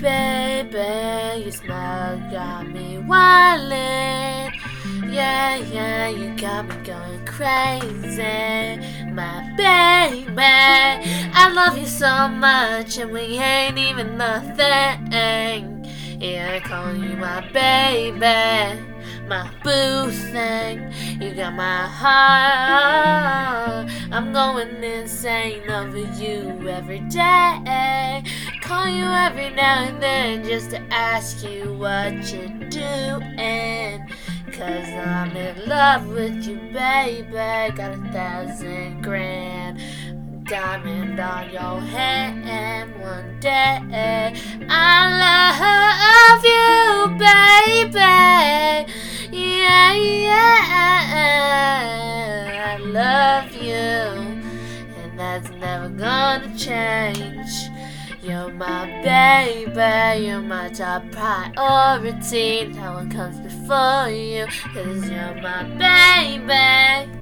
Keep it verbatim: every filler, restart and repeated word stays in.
baby, your smile got me wildin'. Yeah, yeah, you got me going crazy. My baby, I love you so much, and we ain't even nothing. Yeah, I call you my baby, my boo thing. You got my heart. I'm going insane over you every day. Call you every now and then just to ask you what you're doing. Cause I'm in love with you, baby. Got a thousand grand diamond on your hand one day. I love you, baby. Yeah, yeah. I love you, and that's never gonna change. You're my baby, you're my top priority. No one comes before you, cause you're my baby.